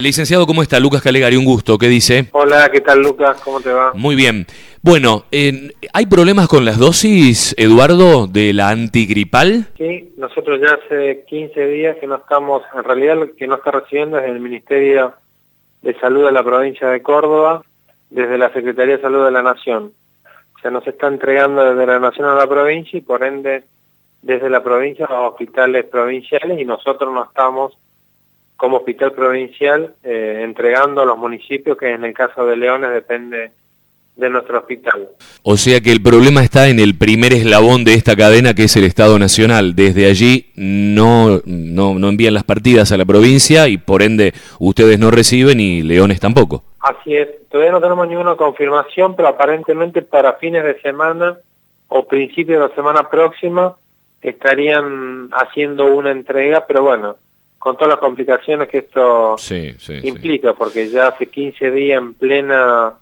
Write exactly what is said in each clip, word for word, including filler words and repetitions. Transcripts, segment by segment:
Licenciado, ¿cómo está? Lucas Calegari, un gusto. ¿Qué dice? Hola, ¿qué tal, Lucas? ¿Cómo te va? Muy bien. Bueno, eh, ¿hay problemas con las dosis, Eduardo, de la antigripal? Sí, nosotros ya hace quince días que no estamos, en realidad lo que no está recibiendo es el Ministerio de Salud de la provincia de Córdoba, desde la Secretaría de Salud de la Nación. O sea, nos está entregando desde la Nación a la provincia y por ende desde la provincia a los hospitales provinciales, y nosotros no estamos como hospital provincial eh, entregando a los municipios, que en el caso de Leones depende de nuestro hospital. O sea que el problema está en el primer eslabón de esta cadena, que es el Estado Nacional. Desde allí no, no, no envían las partidas a la provincia y por ende ustedes no reciben y Leones tampoco. Así es, todavía no tenemos ninguna confirmación, pero aparentemente para fines de semana o principios de la semana próxima estarían haciendo una entrega, pero bueno, con todas las complicaciones que esto sí, sí, implica, sí. porque ya hace quince días en plena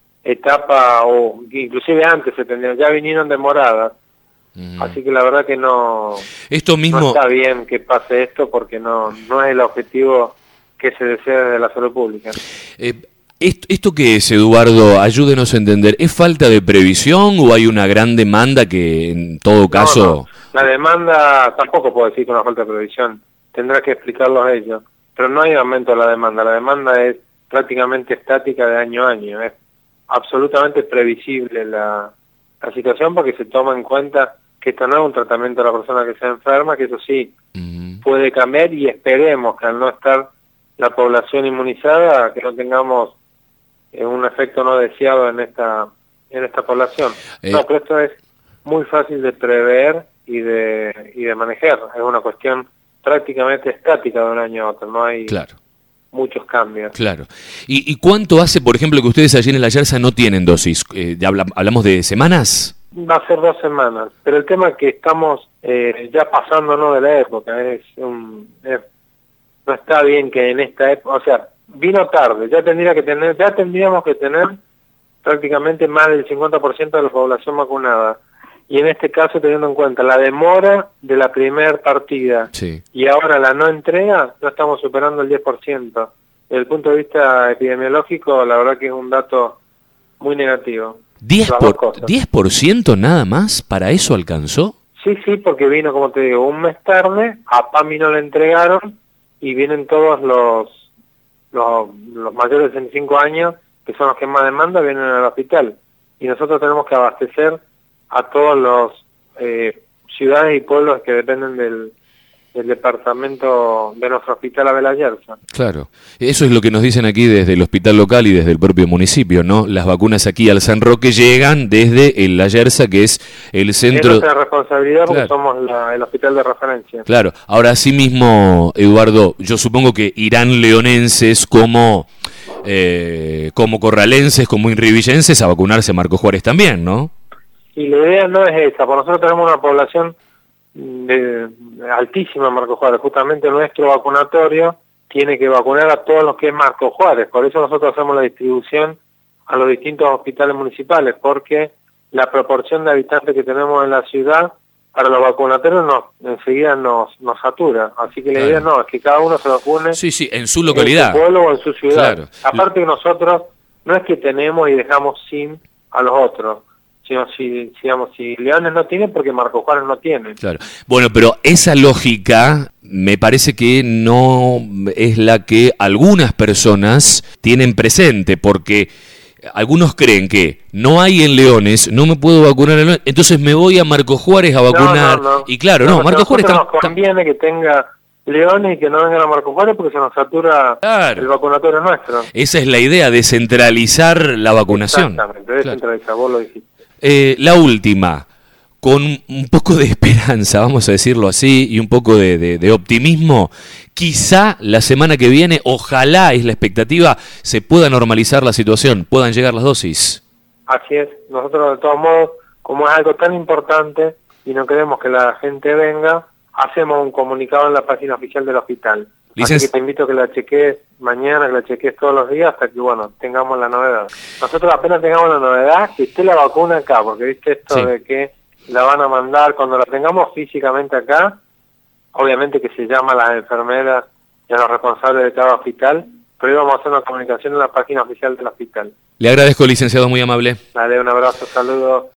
etapa, o inclusive antes se tendrían, ya vinieron demoradas, mm. así que la verdad que no, esto mismo... no está bien que pase esto, porque no, no es el objetivo que se desea desde la salud pública. Eh, ¿esto, ¿Esto qué es, Eduardo? Ayúdenos a entender. ¿Es falta de previsión o hay una gran demanda que en todo caso... No, no. La demanda, tampoco puedo decir que es una falta de previsión, tendrá que explicarlo a ellos, pero no hay aumento de la demanda, la demanda es prácticamente estática de año a año, es absolutamente previsible la, la situación, porque se toma en cuenta que esto no es un tratamiento de la persona que se enferma, que eso sí uh-huh. puede cambiar, y esperemos que al no estar la población inmunizada, que no tengamos eh, un efecto no deseado en esta en esta población. Eh... No, pero esto es muy fácil de prever y de y de manejar, es una cuestión prácticamente estática de un año a otro, no hay claro. muchos cambios. Claro. ¿Y, ¿Y cuánto hace, por ejemplo, que ustedes allí en La Yersa no tienen dosis? Eh, ¿ya habla, ¿Hablamos de semanas? Va a ser dos semanas, pero el tema es que estamos eh, ya pasándonos de la época, es, un, es no está bien que en esta época, o sea, vino tarde, ya tendría que tener, ya tendríamos que tener prácticamente más del cincuenta por ciento de la población vacunada. Y en este caso, teniendo en cuenta la demora de la primera partida sí. y ahora la no entrega, no estamos superando el diez por ciento. Desde el punto de vista epidemiológico, la verdad que es un dato muy negativo. ¿diez por ciento nada más? ¿Para eso alcanzó? Sí, sí, porque vino, como te digo, un mes tarde, a PAMI no le entregaron, y vienen todos los, los, los mayores de sesenta y cinco años, que son los que más demanda, vienen al hospital. Y nosotros tenemos que abastecer a todos los eh, ciudades y pueblos que dependen del, del departamento de nuestro hospital Abel Ayerza. Claro, eso es lo que nos dicen aquí desde el hospital local y desde el propio municipio, ¿no? Las vacunas aquí al San Roque llegan desde el Ayerza, que es el centro... Es nuestra responsabilidad, porque claro. somos la, el hospital de referencia. Claro, ahora asimismo, Eduardo, yo supongo que irán leonenses como, eh, como corralenses, como inrivillenses a vacunarse a Marcos Juárez también, ¿no? Y la idea no es esa, porque nosotros tenemos una población de, de altísima en Marcos Juárez. Justamente nuestro vacunatorio tiene que vacunar a todos los que es Marcos Juárez, por eso nosotros hacemos la distribución a los distintos hospitales municipales, porque la proporción de habitantes que tenemos en la ciudad para los vacunatorios nos, enseguida nos, nos satura, así que la claro. idea no, es que cada uno se vacune sí, sí, en su localidad, en su pueblo o en su ciudad. Claro. Aparte que nosotros no es que tenemos y dejamos sin a los otros, sino si, digamos, si Leones no tiene, porque Marcos Juárez no tiene. Claro. Bueno, pero esa lógica me parece que no es la que algunas personas tienen presente, porque algunos creen que no hay en Leones, no me puedo vacunar en Leones, entonces me voy a Marcos Juárez a vacunar. No, no, no. Y claro, no, no Marcos Juárez está... nos conviene que tenga Leones y que no vengan a Marcos Juárez, porque se nos satura claro. el vacunatorio nuestro. Esa es la idea, descentralizar la vacunación. Exactamente, descentralizar, claro. Vos lo dijiste. Eh, la última, con un poco de esperanza, vamos a decirlo así, y un poco de, de, de optimismo, quizá la semana que viene, ojalá es la expectativa, se pueda normalizar la situación, puedan llegar las dosis. Así es, nosotros de todos modos, como es algo tan importante y no queremos que la gente venga, hacemos un comunicado en la página oficial del hospital. Licenci... Así que te invito a que la chequees mañana, que la chequees todos los días hasta que, bueno, tengamos la novedad. Nosotros apenas tengamos la novedad, que esté la vacuna acá, porque viste esto sí. de que la van a mandar cuando la tengamos físicamente acá, obviamente que se llama a las enfermeras y a los responsables de cada hospital pero íbamos a hacer una comunicación en la página oficial del hospital. Le agradezco, licenciado, muy amable. Dale, un abrazo, saludos.